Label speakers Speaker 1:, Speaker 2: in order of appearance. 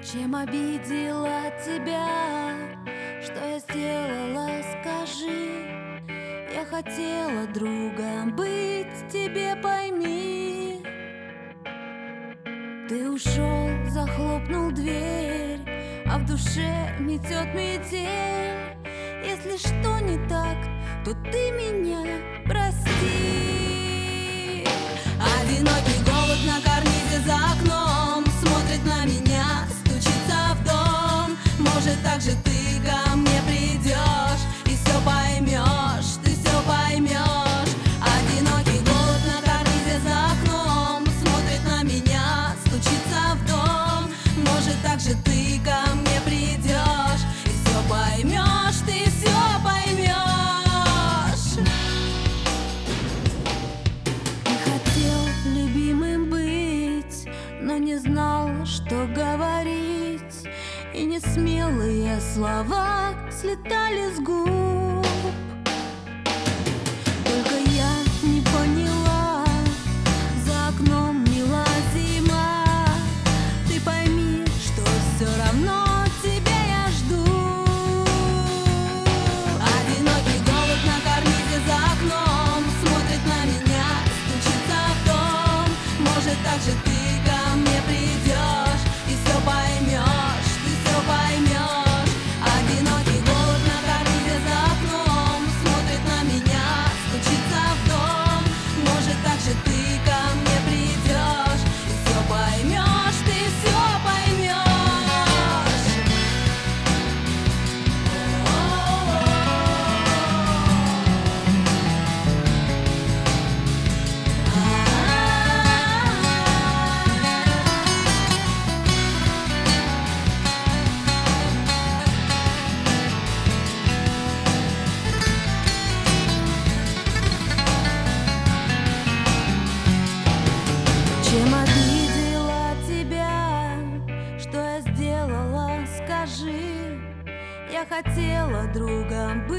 Speaker 1: Чем обидела тебя? Что я сделала, скажи. Я хотела другом быть, тебе пойми. Ты ушел, захлопнул дверь, а в душе метет метель. Если что не так, то ты меня прости. Одинокий голубь на карнизе за окном смотрит на меня, стучится в дом. Может, так же ты ко мне придешь и все поймешь, ты все поймешь. Одинокий голубь на карнизе за окном смотрит на меня, стучится в дом. Может, так же ты ко мне придешь и все поймешь, ты все поймешь. Ты хотел любимым быть, но не знал, что говорить, и несмелые слова слетали с губ. Только я не поняла, за окном мила зима. Ты пойми, что все равно тебя я жду. Одинокий голубь на карнизе за окном смотрит на меня, стучится в дом. Может, так же ты ко мне придешь и все поймешь, ты все поймешь. Одинокий голубь на карнизе за окном смотрит на меня, стучится в дом. Может, так же ты ко мне придешь и все поймешь, ты все поймешь. Чем обидела тебя? Что я сделала, скажи. Я хотела другом быть.